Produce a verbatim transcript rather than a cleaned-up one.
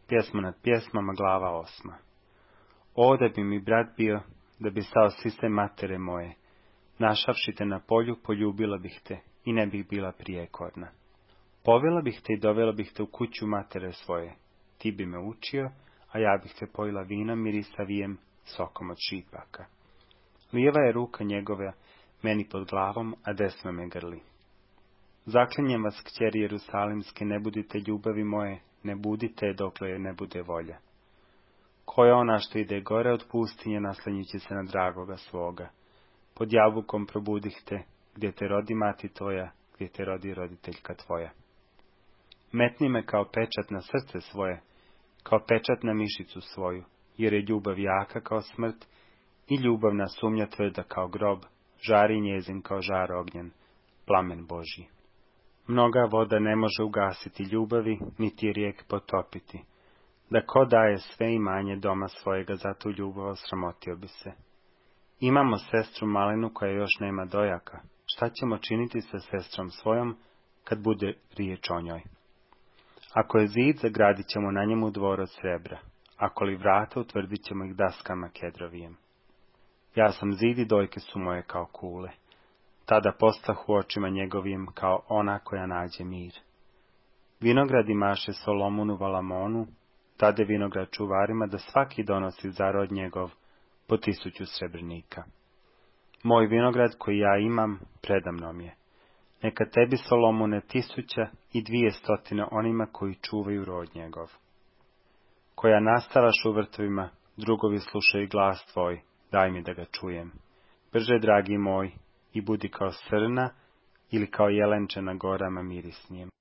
Pjesma nad pjesmama, glava osma. O, da bi mi brat bio, da bi stao sise matere moje, našavši te na polju, poljubila bih te i ne bih bila prijekorna. Povela bih te i dovela bih te u kuću matere svoje, ti bi me učio, a ja bih te pojila vina mirisavijem, sokom od šipaka. Lijeva je ruka njegove meni pod glavom, a desna me grli. Zaklinjem vas, kćeri Jerusalimske, ne budite ljubavi moje, ne budite dokle ne bude volja. Ko je ona što ide gore od pustinje, naslanjući se na dragoga svoga? Pod jabukom probudih te, gdje te rodi mati tvoja, gdje te rodi roditeljka tvoja. Metni me kao pečat na srce svoje, kao pečat na mišicu svoju, jer je ljubav jaka kao smrt i ljubavna sumnja tvrda kao grob, žari njezin kao žar ognjen, plamen Božji. Mnoga voda ne može ugasiti ljubavi, niti rijek potopiti. Da ko daje sve imanje doma svojega za tu ljubav, sramotio bi se. Imamo sestru malenu koja još nema dojaka. Šta ćemo činiti sa sestrom svojom, kad bude riječ o njoj? Ako je zid, zagradit ćemo na njemu dvor od srebra. Ako li vrata, utvrdit ćemo ih daskama kedrovijem. Ja sam zid i dojke su moje kao kule. Tada postah u očima njegovim kao ona koja nađe mir. Vinograd imaše Solomonu Valamonu, tade vinograd čuvarima da svaki donosi zarod njegov po tisuću srebrnika. Moj vinograd koji ja imam predamnom je. Neka tebi, Solomone, tisuća i dvije stotine onima koji čuvaju rod njegov. Koja nastalaš u vrtovima, drugovi slušaju glas tvoj, daj mi da ga čujem. Brže, dragi moj, i budi kao srna ili kao jelenče na gorama mirisnijem.